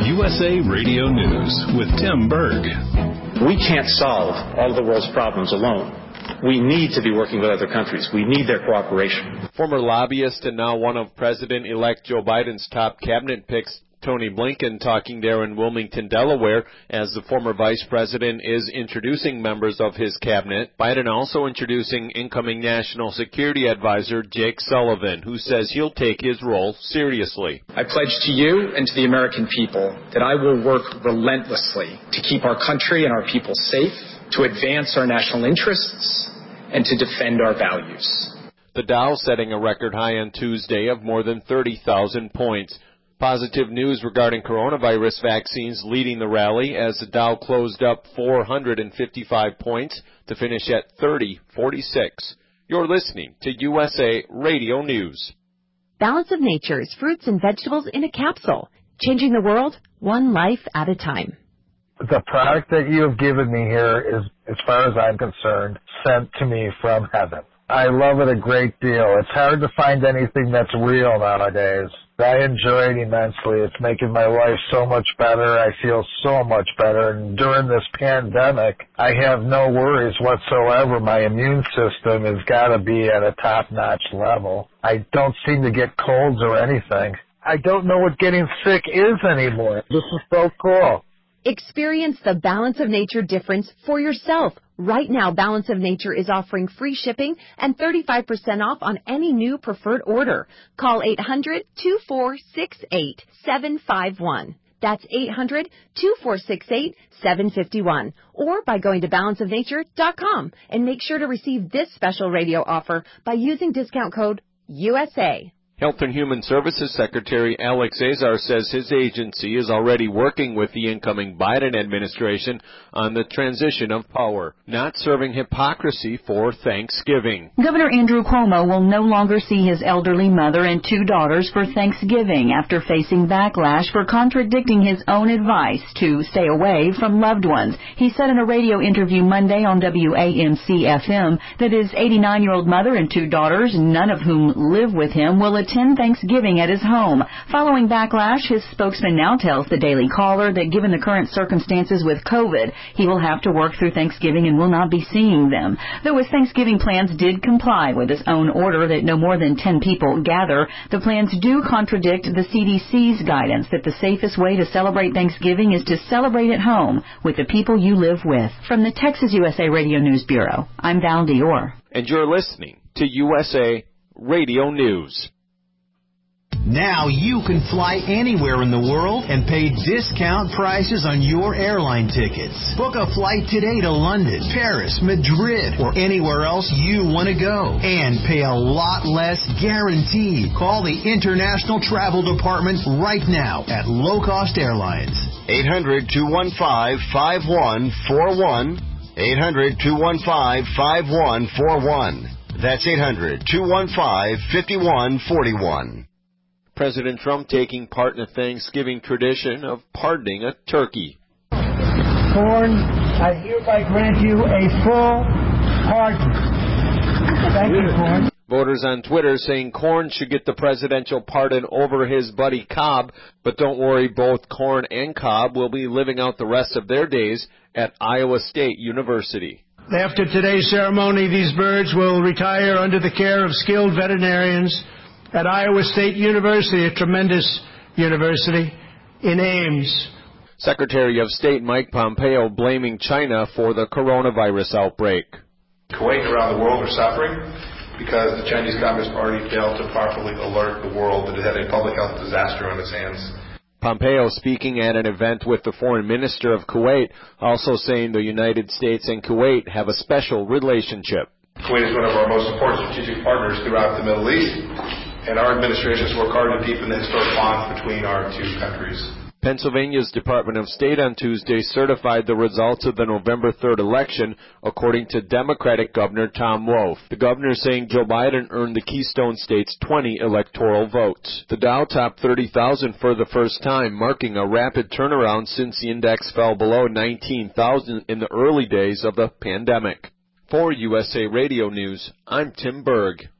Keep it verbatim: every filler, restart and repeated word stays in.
U S A Radio News with Tim Berg. We can't solve all of the world's problems alone. We need to be working with other countries. We need their cooperation. Former lobbyist and now one of President-elect Joe Biden's top cabinet picks, Tony Blinken, talking there in Wilmington, Delaware, as the former vice president is introducing members of his cabinet. Biden also introducing incoming National Security Advisor Jake Sullivan, who says he'll take his role seriously. I pledge to you and to the American people that I will work relentlessly to keep our country and our people safe, to advance our national interests, and to defend our values. The Dow setting a record high on Tuesday of more than thirty thousand points. Positive news regarding coronavirus vaccines leading the rally as the Dow closed up four hundred fifty-five points to finish at thirty forty-six. You're listening to U S A Radio News. Balance of Nature's fruits and vegetables in a capsule, changing the world one life at a time. The product that you have given me here is, as far as I'm concerned, sent to me from heaven. I love it a great deal. It's hard to find anything that's real nowadays. I enjoy it immensely. It's making my life so much better. I feel so much better. And during this pandemic, I have no worries whatsoever. My immune system has got to be at a top-notch level. I don't seem to get colds or anything. I don't know what getting sick is anymore. This is so cool. Experience the Balance of Nature difference for yourself. Right now, Balance of Nature is offering free shipping and thirty-five percent off on any new preferred order. Call eight hundred, two four six eight, seven five one. That's eight hundred, two four six eight, seven five one. Or by going to balance of nature dot com and make sure to receive this special radio offer by using discount code U S A. Health and Human Services Secretary Alex Azar says his agency is already working with the incoming Biden administration on the transition of power, not serving hypocrisy for Thanksgiving. Governor Andrew Cuomo will no longer see his elderly mother and two daughters for Thanksgiving after facing backlash for contradicting his own advice to stay away from loved ones. He said in a radio interview Monday on W A M C F M that his eighty-nine-year-old mother and two daughters, none of whom live with him, will attend Thanksgiving at his home. Following backlash, his spokesman now tells the Daily Caller that given the current circumstances with COVID, he will have to work through Thanksgiving and will not be seeing them. Though his Thanksgiving plans did comply with his own order that no more than ten people gather, the plans do contradict the C D C's guidance that the safest way to celebrate Thanksgiving is to celebrate at home with the people you live with. From the Texas U S A Radio News Bureau, I'm Val Dior. And you're listening to U S A Radio News. Now you can fly anywhere in the world and pay discount prices on your airline tickets. Book a flight today to London, Paris, Madrid, or anywhere else you want to go. And pay a lot less guaranteed. Call the International Travel Department right now at Low Cost Airlines. eight hundred, two one five, five one four one. eight hundred, two one five, five one four one. That's eight hundred, two one five, five one four one. President Trump taking part in the Thanksgiving tradition of pardoning a turkey. Corn, I hereby grant you a full pardon. Thank you, Corn. Voters on Twitter saying Corn should get the presidential pardon over his buddy Cobb, but don't worry, both Corn and Cobb will be living out the rest of their days at Iowa State University. After today's ceremony, these birds will retire under the care of skilled veterinarians at Iowa State University, a tremendous university in Ames. Secretary of State Mike Pompeo blaming China for the coronavirus outbreak. Kuwait and around the world are suffering because the Chinese Communist Party failed to properly alert the world that it had a public health disaster on its hands. Pompeo speaking at an event with the foreign minister of Kuwait, also saying the United States and Kuwait have a special relationship. Kuwait is one of our most important strategic partners throughout the Middle East, and our administration has worked hard to deepen the historic bonds between our two countries. Pennsylvania's Department of State on Tuesday certified the results of the November third election, according to Democratic Governor Tom Wolf. The governor saying Joe Biden earned the Keystone State's twenty electoral votes. The Dow topped thirty thousand for the first time, marking a rapid turnaround since the index fell below nineteen thousand in the early days of the pandemic. For U S A Radio News, I'm Tim Berg.